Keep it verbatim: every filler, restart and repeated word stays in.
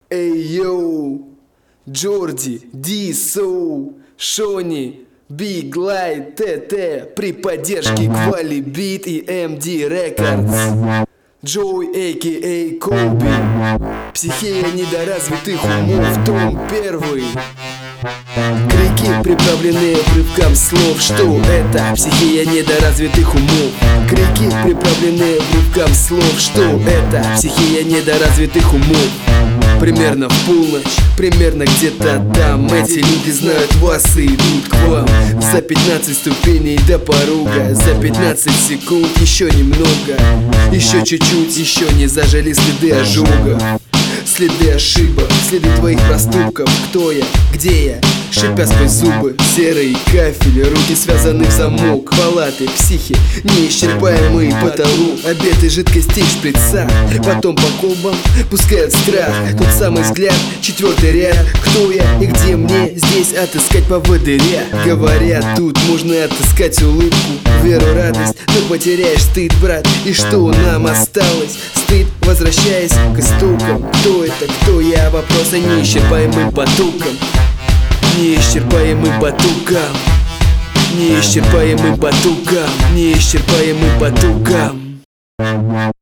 Эй, йоу, Джорди, Ди Соу, Шони, Биг Лайт, ТТ при поддержке Квали Бит и эм ди Records. Джой, а.к.а. Коби, психея недоразвитых умов, том первый. Крики, приправленные обрывком слов. Что это? Психея недоразвитых умов. Крики, приправленные обрывком слов. Что это? Психея недоразвитых умов. Примерно в полночь, примерно где-то там эти люди знают вас и идут к вам. За пятнадцать ступеней до порога, за пятнадцать секунд еще немного, еще чуть-чуть, еще не зажили следы ожога, следы ошибок, следы твоих проступков. Кто я? Где я? Шипя сквозь зубы, серый кафель, руки связаны в замок. Палаты, психи, неисчерпаемый потолок. Обеты жидкостей шприца, потом по колбам пускают страх. Тот самый взгляд, четвертый ряд. Кто я и где мне здесь отыскать поводыря? Говорят, тут можно отыскать улыбку, веру, радость, но потеряешь стыд, брат. И что нам осталось? Стыд, возвращаясь к истокам. Кто это, кто я? Вопрос о неисчерпаемым потоком. Неисчерпаемым потоком, неисчерпаемым потоком, неисчерпаемым потоком.